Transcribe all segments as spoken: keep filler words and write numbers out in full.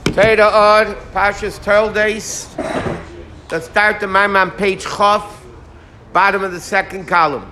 Teda Od, Pashas Toldos. Let's start the Maim on page Chof, bottom of the second column.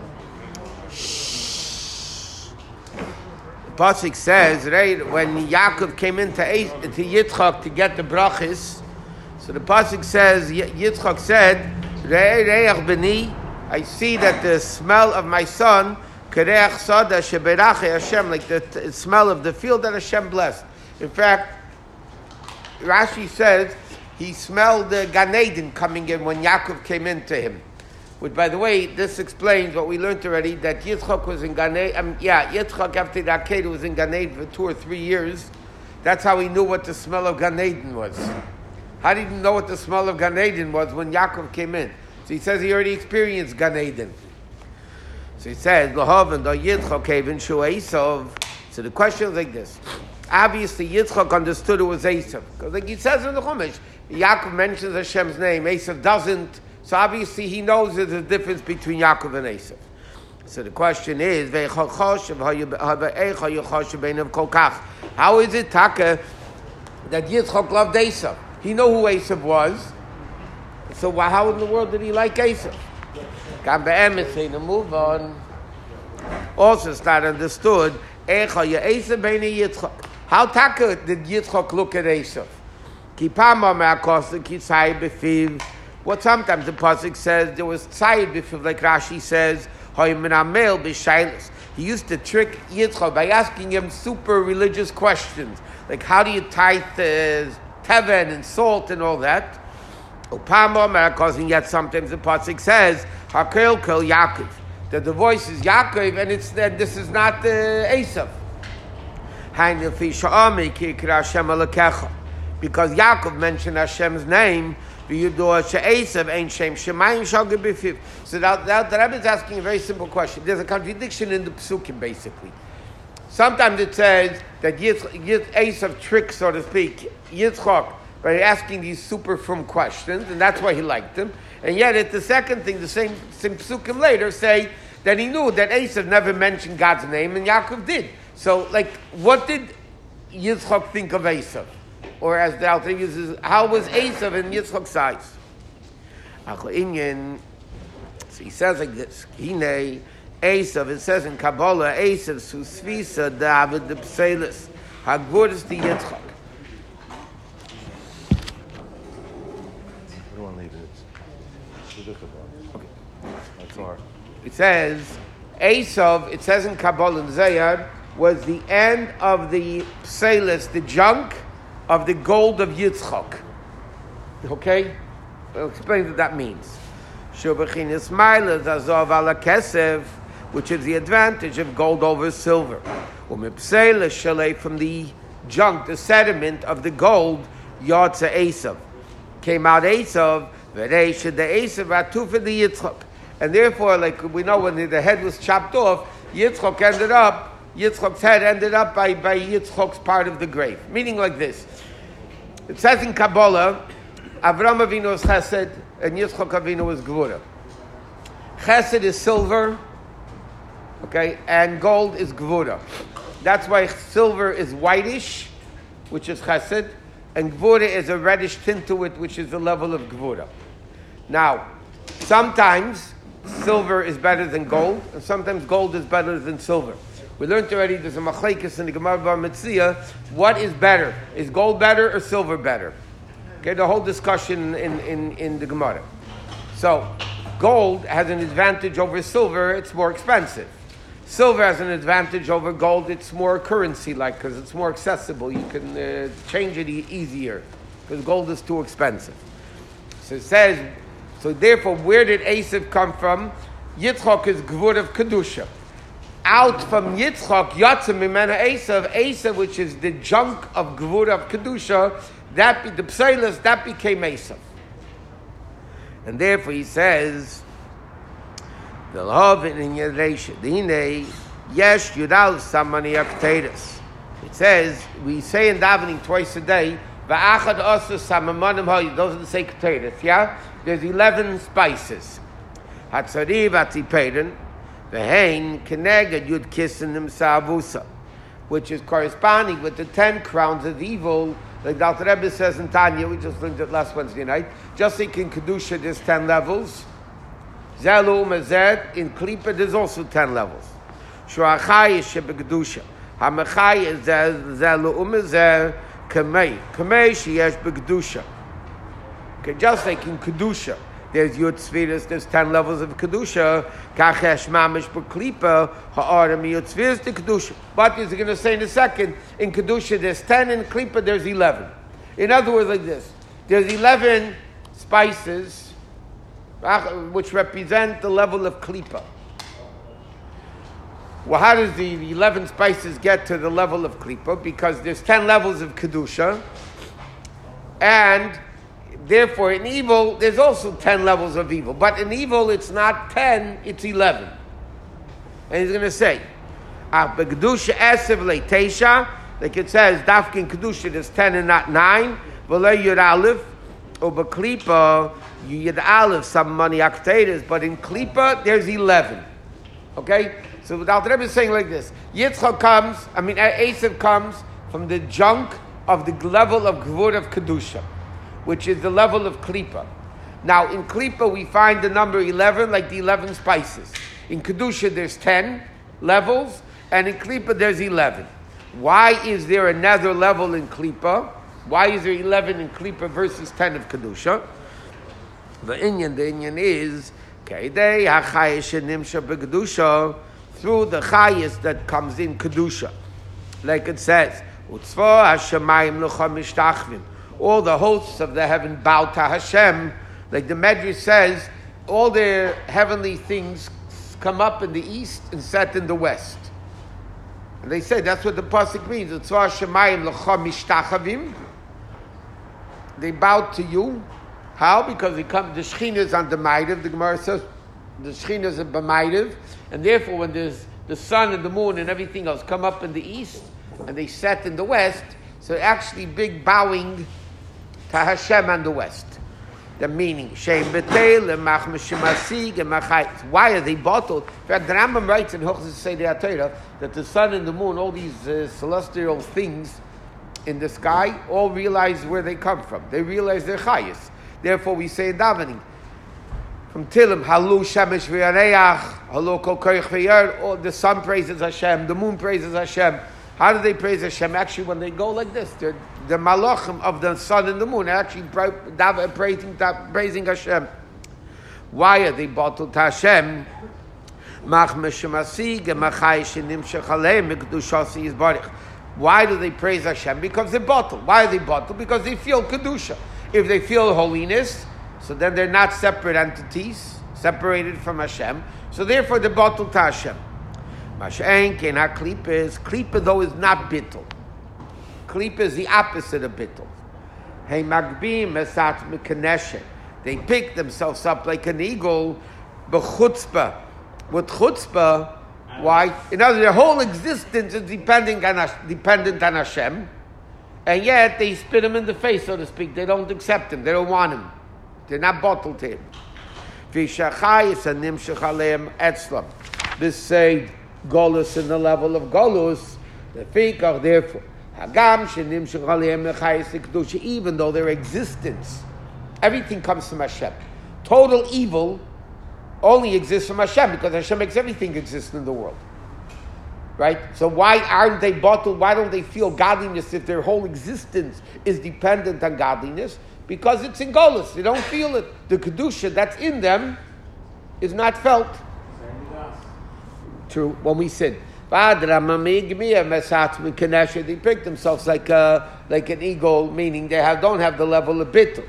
The pasuk says, right, when Yaakov came into to Yitzchak to get the brachas, so the pasuk says, Yitzchak said, Re'eh re'ach b'ni, I see that the smell of my son, Kereach sada sheberache Hashem, like the t- smell of the field that Hashem blessed. In fact, Rashi says he smelled the Gan Eden coming in when Yaakov came into him. Which, by the way, this explains what we learned already, that Yitzchak was in Gan Eden. Um, yeah, Yitzchak after the Akedah was in Gan Eden for two or three years. That's how he knew what the smell of Gan Eden was. How did he know what the smell of Gan Eden was when Yaakov came in? So he says he already experienced Gan Eden. So he says, L'hoven do Yitzchak even shu Esav. So the question is like this. Obviously, Yitzchak understood it was Esav. Because like he says in the Chumash, Yaakov mentions Hashem's name, Esav doesn't. So obviously he knows there's a difference between Yaakov and Esav. So the question is, how is it, Taka, that Yitzchak loved Esav? He knew who Esav was. So how in the world did he like Esav? Move on. Also, it's not understood. How Taka did Yitzchak look at Esav? What sometimes the pasuk says there was tzayid b'fiv, like Rashi says, he used to trick Yitzchak by asking him super religious questions, like how do you tithe uh, teven and salt and all that. And yet sometimes the pasuk says Hakel Kel Yaakov, that the voice is Yaakov and it's that this is not uh, Esav. Because Yaakov mentioned Hashem's name. So that, that, the Rebbe is asking a very simple question. There's a contradiction in the Psukim, basically. Sometimes it says that Esav tricks, so to speak, Yitzchak by asking these super firm questions, and that's why he liked him. And yet, at the second thing, the same, same Psukim later say that he knew that Esav never mentioned God's name, and Yaakov did. So, like, what did Yitzchak think of Esav? Or as the Alter uses, how was Esav in Yitzchak's eyes? So he says like this: Hine Esav. It says in Kabbalah, Esav susvisa David the Pselis Hagvurus the Yitzchak. I don't want to leave it. Okay, that's all. It says Esav. It says in Kabbalah in Zayar was the end of the Pselis, the junk of the gold of Yitzchak. Okay? I'll explain what that means. Which is the advantage of gold over silver. From the junk, the sediment of the gold, Yotza Esav. Came out Esav, the Esav for the Yitzchak. And therefore, like we know when the head was chopped off, Yitzchak ended up Yitzchak's head ended up by, by Yitzchak's part of the grave. Meaning like this. It says in Kabbalah, Avram Avinu was Chesed, and Yitzchak Avinu was Gvura. Chesed is silver, okay, and gold is Gvura. That's why silver is whitish, which is Chesed, and Gvura is a reddish tint to it, which is the level of Gvura. Now, sometimes silver is better than gold, and sometimes gold is better than silver. We learned already there's a machlekes in the Gemara Bar Metzia. What is better? Is gold better or silver better? Okay, the whole discussion in, in, in the Gemara. So, gold has an advantage over silver, it's more expensive. Silver has an advantage over gold, it's more currency-like because it's more accessible. You can uh, change it e- easier because gold is too expensive. So it says, so therefore, where did Esav come from? Yitzchak is Gvur of Kedusha. Out from Yitzchak, Yatzim Mimena Esav, Esav, which is the junk of Gvur of Kedusha, that be the Pseilas, that became Esav. And therefore he says, the love in Yadresha, Dine, Yesh Yudal Samani Akteris. It says, we say in davening twice a day, Va'achad Osu Samamanim Hoy, those are the same Akteris, yeah? There's eleven spices. Hatzari Vatipeden, Vehain Keneged Yud Kissinim Sa'avusa, which is corresponding with the ten crowns of evil Like the Alter Rebbe says in Tanya, we just learned it last Wednesday night, just like in Kedusha there's ten levels, Zelu Mazed, in Klippa there's also ten levels. Shuachai is Shebegedusha. Hamachai is Zelu Mazed, Kamei. Kamei Sheyesh Begedusha. Okay, just like in Kedusha, there's Yud Tzviris, there's ten levels of Kedusha. Kachesh Mamish B'Klipa, Ha'arim Yud Tzviris to Kedusha. But he's going to say in a second, in Kedusha there's ten, in Klipa there's eleven. In other words, like this, there's eleven spices which represent the level of Klipa. Well, how does the eleven spices get to the level of Klipa? Because there's ten levels of Kedusha, and therefore, in evil, there's also ten levels of evil. But in evil, it's not ten, it's eleven. And he's going to say, Kedusha Esev Leitesha, like it says, Dafkin Kedusha, there's ten and not nine. V'lei Yud Aleph, or B'Klipa, Yud Aleph, some money akteres, but in Klipa, there's eleven. Okay? So the Alter Rebbe is saying like this, Yitzchak comes, I mean, Esav comes from the junk of the level of Gvur of Kedusha, which is the level of Klipa. Now, in Klipa, we find the number eleven, like the eleven spices. In Kedusha, there's ten levels, and in Klipa, there's eleven. Why is there another level in Klipa? Why is there eleven in Klipa versus ten of Kedusha? The Inyan, the Inyan is, Keidei HaChayish Nimsha B'Kedusha, through the Chayis that comes in Kedusha. Like it says, Utzva HaShemayim L'cha Mishtachvim, all the hosts of the heaven bow to Hashem. Like the Medrash says, all their heavenly things come up in the east and set in the west. And they say that's what the pasuk means. Utzva Shemayim L'cha Mishtachavim. They bow to you. How? Because they come, the Shechina is on the Maidav. The Gemara says the Shechina is a B'Maidav, and therefore when there's the sun and the moon and everything else come up in the east and they set in the west, so actually big bowing to Hashem on the west. The meaning, Shem Betel, Mach Meshimasig, and Machai. Why are they bottled? In fact, the Rambam writes in Hochzis Seder HaTorah that the sun and the moon, all these uh, celestial things in the sky, all realize where they come from. They realize their chayas. Therefore, we say in davening, from Tilim, Halu Shemesh V'Yareach, Halu Kol Koich V'Yer, the sun praises Hashem, the moon praises Hashem. How do they praise Hashem? Actually, when they go like this, they're the malachim of the sun and the moon are actually praising, praising Hashem. Why are they bottled to Hashem? Why do they praise Hashem? Because they're bottled. Why are they bottled? Because they feel Kedusha. If they feel holiness, so then they're not separate entities, separated from Hashem. So therefore they're bottled to Hashem. Masha'en kenha klipa is, klipa though is not bittul. Klipa is the opposite of bittul. Hey magbim esat mekaneshet. They pick themselves up like an eagle, b'chutzpah. With chutzpah, why? In other words, their whole existence is depending on, dependent on Hashem, and yet they spit him in the face, so to speak. They don't accept him. They don't want him. They're not bottled to him. V'shachayis animshach aleim etzlam. This say golus in the level of golus. The fikach, therefore, hagam shenimshach aleim mechayis kedusha. Even though their existence, everything comes from Hashem. Total evil only exists from Hashem because Hashem makes everything exist in the world. Right? So why aren't they bottled? Why don't they feel godliness if their whole existence is dependent on godliness? Because it's in golus. They don't feel it. The kedusha that's in them is not felt. True. When we sin. They pick themselves like a, like an eagle, meaning they have, don't have the level of bittul.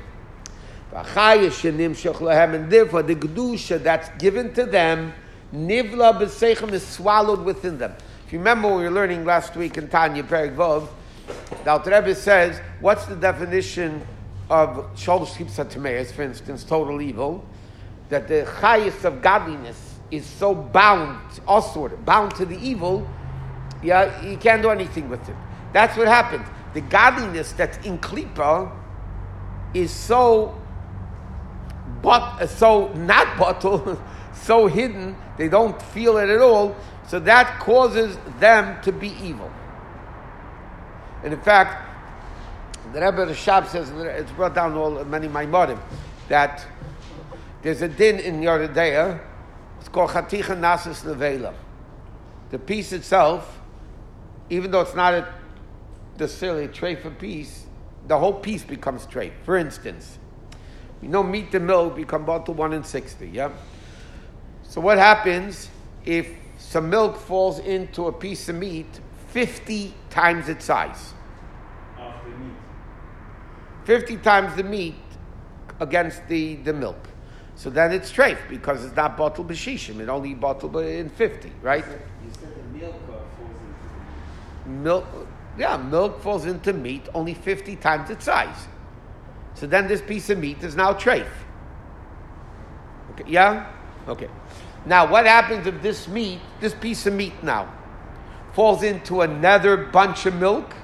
And therefore the kedusha that's given to them, nivla b'seichem, is swallowed within them. If you remember when we were learning last week in Tanya Perek Vov, the Alter Rebbe says, what's the definition of sholosh chipsat tameis, for instance, total evil? That the chayis of godliness is so bound, osword, bound to the evil, yeah, you can't do anything with it. That's what happens. The godliness that's in klipa is so but so not bottled, so hidden, they don't feel it at all, so that causes them to be evil. And in fact, The Rebbe Rashab says, it's brought down all many Maimorim, that there's a din in Yoredeya, it's called Chaticha Nasis Levela. The piece itself, even though it's not a, necessarily a treif piece, the whole piece becomes treif. For instance, you know meat and milk become bottle one in sixty, yeah? So what happens if some milk falls into a piece of meat fifty times its size? After meat. fifty times the meat against the, the milk. So then it's treif, because it's not bottled b'shishim. It only bottled in fifty, right? You said the milk uh, falls into Milk, yeah, milk falls into meat only fifty times its size. So then this piece of meat is now treif. Okay, yeah? Okay. Now what happens if this meat, this piece of meat now, falls into another bunch of milk?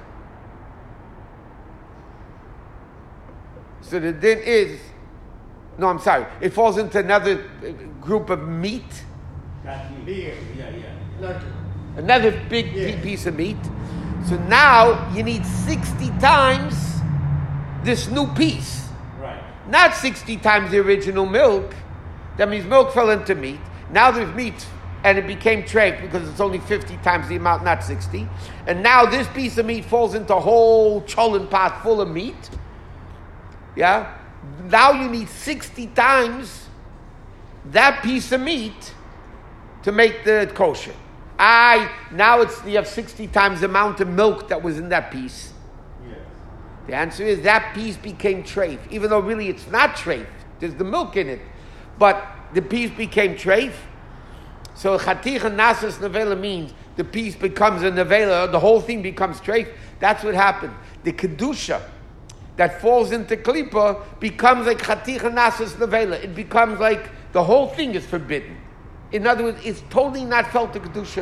So the din is, no, I'm sorry, it falls into another group of meat, that meat. Beer. Yeah, yeah. yeah. another big Yeah. p- piece of meat. So now you need sixty times this new piece. Right. Not sixty times the original milk. That means milk fell into meat. Now there's meat, and it became treif because it's only fifty times the amount, not sixty. And now this piece of meat falls into a whole cholent pot full of meat. Yeah? Now you need sixty times that piece of meat to make the kosher. I now it's you have sixty times the amount of milk that was in that piece. Yes. The answer is that piece became treif, even though really it's not treif. There's the milk in it, but the piece became treif. So chaticha nasas nevela means the piece becomes a nevela, the whole thing becomes treif. That's what happened. The kedusha that falls into klipa becomes like chaticha nasas nevela. It becomes like the whole thing is forbidden. In other words, it's totally not felt the kedusha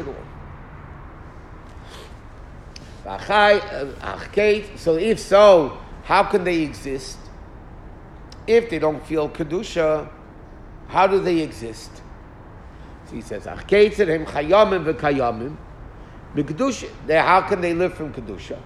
at all. So if so, how can they exist? If they don't feel kedusha, how do they exist? So he says, how can they live from kedusha?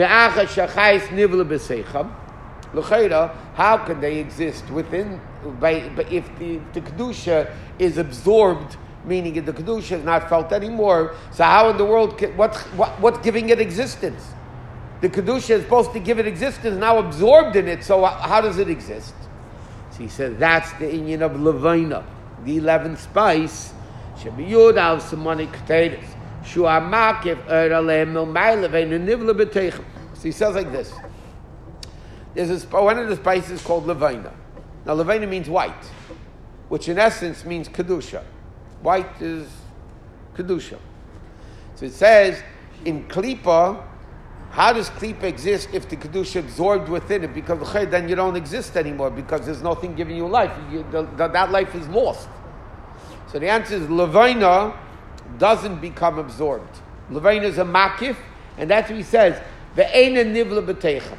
How can they exist within? By, but if the, the kedusha is absorbed, meaning the kedusha is not felt anymore, so how in the world can, what, what what's giving it existence? The kedusha is supposed to give it existence, now absorbed in it. So how does it exist? So he said that's the inyan of levina, the eleventh spice. Should be yud al samani potatoes. Shua makif eralem milmai leveinu nivla b'teichem. So he says like this. There's a, one of the spices called levina. Now levina means white, which in essence means kedusha. White is kedusha. So it says in klipa, how does klipa exist if the kedusha absorbed within it? Because then you don't exist anymore because there's nothing giving you life. You, the, the, that life is lost. So the answer is levina doesn't become absorbed. Levina is a makif, and that's what he says. Ve'ena nivla b'teichem.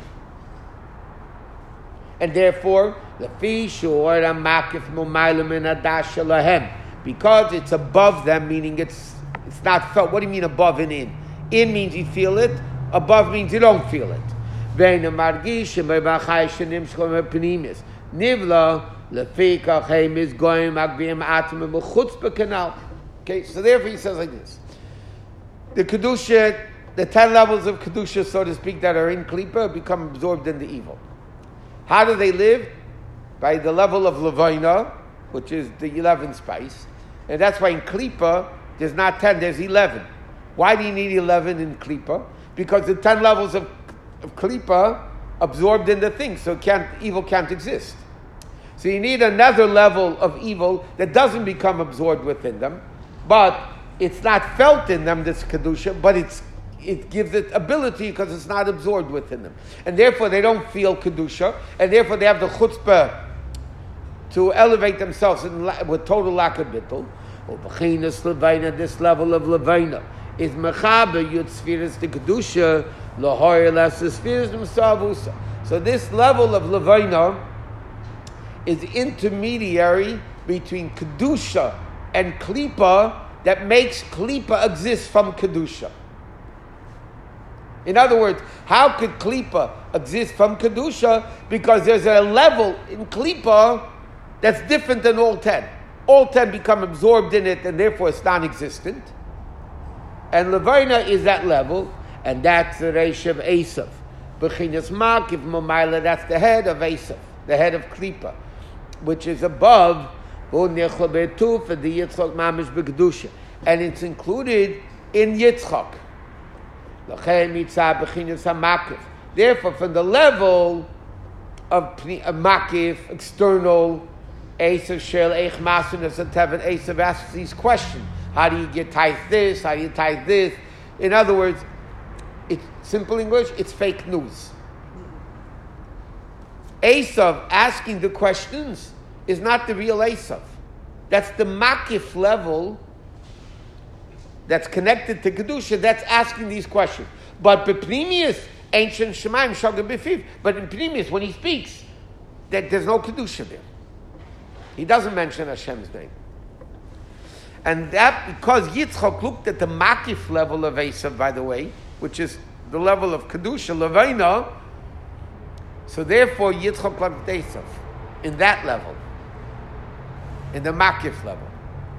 And therefore, lefi shor makif mumaylam in adash lahem, because it's above them, meaning it's it's not felt. What do you mean above and in? In means you feel it. Above means you don't feel it. Ve'ena margish me'bachai shenim shchom pnimis nivla lefi kachem is going magvim atem b'chutz b'kanal. Okay, so therefore he says like this: the kedusha, the ten levels of kedusha, so to speak, that are in klipa become absorbed in the evil. How do they live? By the level of levina, which is the eleventh spice. And that's why in klipa, there's not ten, there's eleven. Why do you need eleven in klipa? Because the ten levels of, of klipa absorbed in the thing, so can't, evil can't exist. So you need another level of evil that doesn't become absorbed within them, but it's not felt in them, this kedusha, but it's it gives it ability because it's not absorbed within them. And therefore they don't feel kedusha, and therefore they have the chutzpah to elevate themselves in, with total lack of bittul. This level of levina is mechaber yud spheres the kedusha lahoyer less the spheres themselves. So this level of levina is intermediary between kedusha and klipa that makes klipa exist from kedusha. In other words, how could Klipa exist from Kedusha? Because there's a level in Klipa that's different than all ten. All ten become absorbed in it, and therefore it's non-existent. And Levina is that level, and that's the Reish of Esav. Bechinas Makiv Momaila, that's the head of Esav, the head of Klipa, which is above and it's included in Yitzchak. Therefore, from the level of Makif, external, Esav Shel Eich Masinus and Tevin, Esav asks these questions. How do you get tithe this? How do you tithe this? In other words, it's simple English, it's fake news. Esav asking the questions is not the real Esav. That's the Makif level that's connected to Kedusha that's asking these questions. But Bepnimius, ancient Shemaim, Shogah Befiv. But in Pnimius, when he speaks, that there's no Kedusha there. He doesn't mention Hashem's name. And that because Yitzchak looked at the Makif level of Esav, by the way, which is the level of Kedusha, Levina, so therefore Yitzchak looked at Esav in that level, in the Makif level.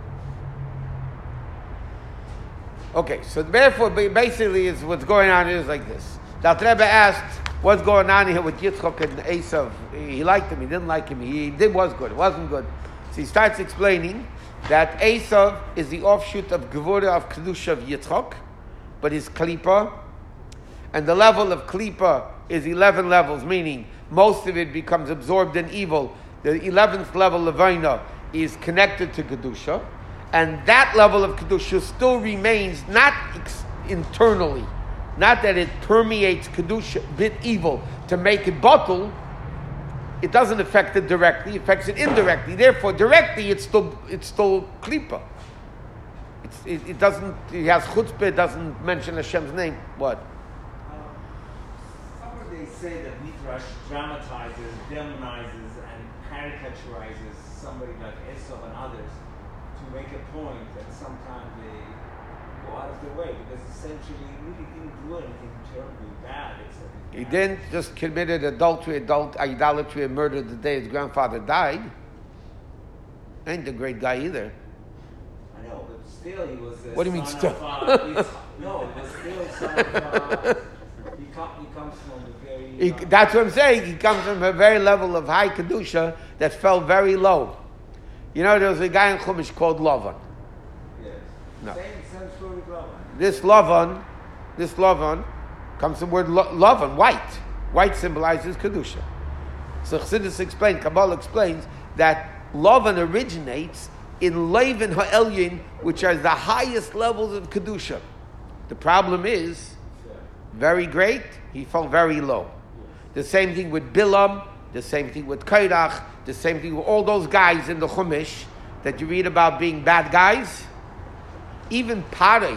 Okay, so therefore basically is what's going on is like this. The Alter Rebbe asked, what's going on here with Yitzchak and Esav? He liked him, he didn't like him, he did was good, it wasn't good. So he starts explaining that Esav is the offshoot of Gevura of Kedusha of Yitzchak, but is Klipa, and the level of Klipa is eleven levels, meaning most of it becomes absorbed in evil. The eleventh level, Levina, is connected to Kedusha, and that level of Kedusha still remains not ex- internally, not that it permeates Kedusha, bit evil, to make it bottle. It doesn't affect it directly, it affects it indirectly. Therefore, directly, it's still it's still Klipa. It's, it, it doesn't, it has chutzpah, it doesn't mention Hashem's name. What? Somewhere they say that Midrash dramatizes, demonizes, and caricaturizes somebody like Esau and others to make a point that sometimes they go out of their way, because essentially he really didn't do anything terribly bad. Except He didn't just committed adultery, adult idolatry, and murdered the day his grandfather died. Ain't a great guy either. I know, but still he was a What do you mean son still? of, uh, he's- no, but still son of, uh, he, com- he comes from a very... He, uh, that's what I'm saying. He comes from a very level of high Kedusha that fell very low. You know, there was a guy in Chumash called Lavan. yes. No. Same, same story with Lavan. This Lavan, this Lavan, comes from the word lo- Lavan, white. White symbolizes Kedusha. So Chassidus explains, Kabbalah explains, that Lavan originates in Lavan Ha'elyin, which are the highest levels of Kedusha. The problem is, very great, he fell very low. The same thing with Bilam, the same thing with Kairach, the same thing with all those guys in the Chumash that you read about being bad guys. Even Parei,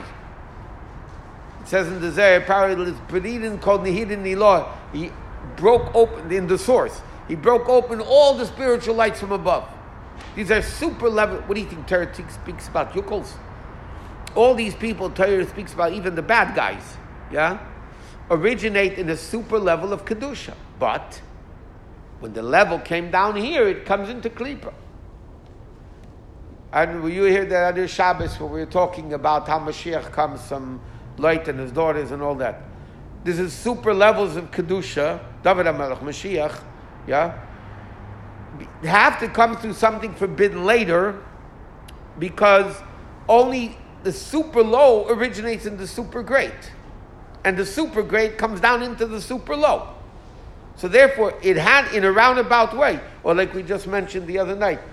it says in the Zohar, Parei is Beridin called Nehidin Nilah. He broke open, in the source, he broke open all the spiritual lights from above. These are super level. What do you think Torah speaks about? Yukels? All these people Torah speaks about, even the bad guys, yeah, originate in a super level of Kedusha. But when the level came down here, it comes into Klipa. And were you here the other Shabbos when we were talking about how Mashiach comes from Lot and his daughters and all that? This is super levels of Kedusha, David HaMelech, Mashiach, yeah? They have to come through something forbidden later, because only the super low originates in the super great. And the super great comes down into the super low. So therefore, it had, in a roundabout way, or like we just mentioned the other night,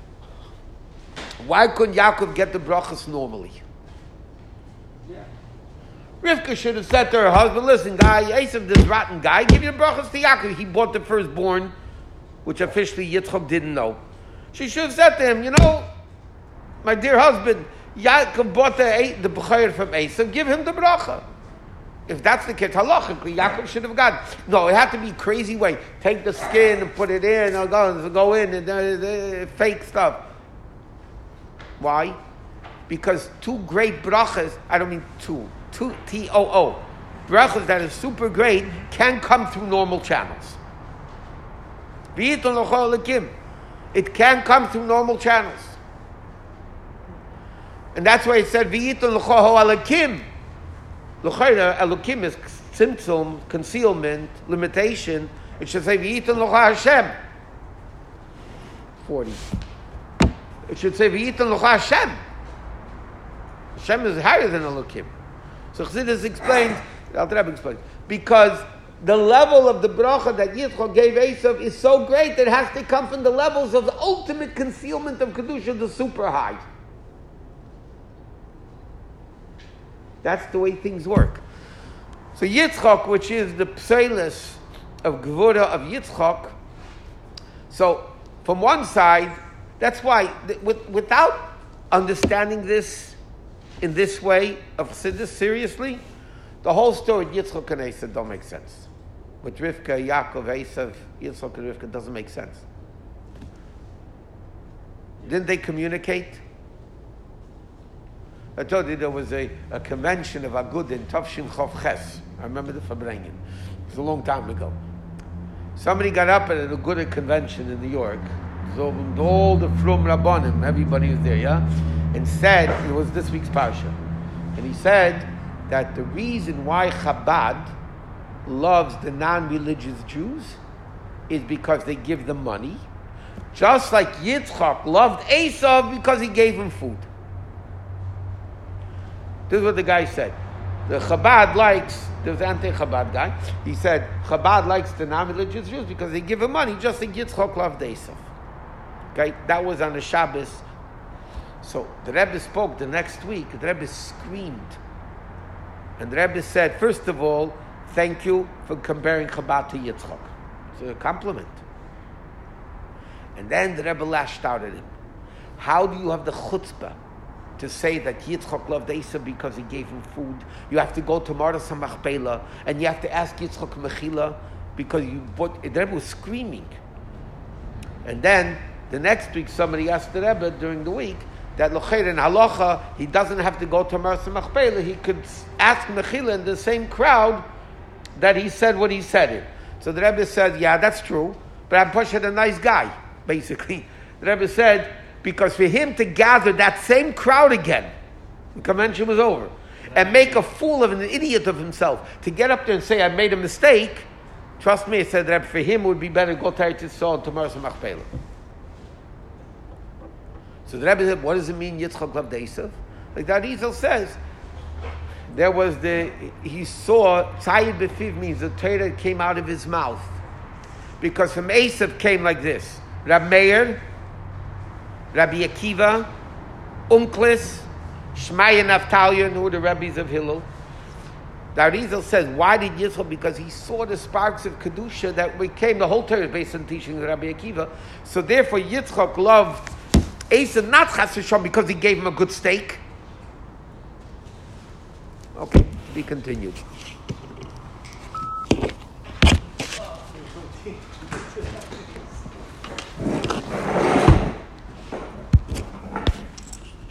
why couldn't Yaakov get the brachas normally? Yeah. Rivka should have said to her husband, listen, guy, Esav, this rotten guy, give your brachas to Yaakov. He bought the firstborn, which officially Yitzchak didn't know. She should have said to him, you know, my dear husband, Yaakov bought the, the b'chayr from Esav, give him the bracha. If that's the case, halachically, Yaakov should have got. No, it had to be crazy way. Take the skin and put it in, or go, go in, and uh, uh, fake stuff. Why? Because two great brachas, I don't mean two, two, T O O. brachas that is super great can come through normal channels. It can come through normal channels. And that's why it said, V'yiton l'choho alakim. L'chayra, alakim is tzimtzum, concealment, limitation. It should say, V'yiton l'choho Hashem. forty. It should say, V'yiton l'choho Hashem. Hashem is higher than alakim. So Chassidus explains, Al Rebbe explains, because the level of the bracha that Yitzchak gave Esav is so great that it has to come from the levels of the ultimate concealment of Kedusha, the super high. That's the way things work. So Yitzchak, which is the pselis of Gevura of Yitzchak, so from one side, that's why, with, without understanding this in this way of Chassidus seriously, the whole story of Yitzchak and Esav don't make sense. With Rivka, Yaakov, Esav, Yitzchak and Rivka doesn't make sense. Didn't they communicate? I told you there was a, a convention of Agud in Tavshin Chov Ches. I remember the Fabrengen. It was a long time ago. Somebody got up at an Aguda convention in New York. So all the Frum Rabbanim, everybody was there, yeah? And said, it was this week's Parsha. And he said that the reason why Chabad loves the non-religious Jews is because they give them money. Just like Yitzchak loved Esav because he gave him food. This is what the guy said. The Chabad likes, there was an anti-Chabad guy, he said, Chabad likes the non-religious Jews because they give him money, just like Yitzchak loved Esav. Okay, that was on the Shabbos. So the Rebbe spoke the next week, the Rebbe screamed. And the Rebbe said, first of all, thank you for comparing Chabad to Yitzchak. It's a compliment. And then the Rebbe lashed out at him. How do you have the chutzpah to say that Yitzchak loved Esav because he gave him food? You have to go to Maras HaMachpelah and you have to ask Yitzchak Mechila because you bought, the Rebbe was screaming. And then the next week somebody asked the Rebbe during the week that Locher in Halacha, he doesn't have to go to Maras HaMachpelah, he could ask Mechila in the same crowd that he said what he said it. So the Rebbe said, yeah, that's true, but I'm pushing a nice guy, basically. The Rebbe said, because for him to gather that same crowd again, the convention was over, and make a fool of an idiot of himself, to get up there and say, I made a mistake, trust me, I said, Rebbe, for him it would be better to go to Eretz Yisrael and to Maras HaMachpelah. So the Rebbe said, what does it mean Yitzchak loved Esav? Like that Arizal says, there was the, he saw, Tzayid Befiv means the Torah came out of his mouth. Because from Esav came like this, Rab Meir, Rabbi Akiva, Unklis, Shmaya Naftalion, who were the rabbis of Hillel. The Arizal says, why did Yitzchak? Because he saw the sparks of Kedusha that became, the whole Torah is based on teaching of Rabbi Akiva. So therefore Yitzchak loved Esav not Chas v'Shalom because he gave him a good steak. Okay, be continued.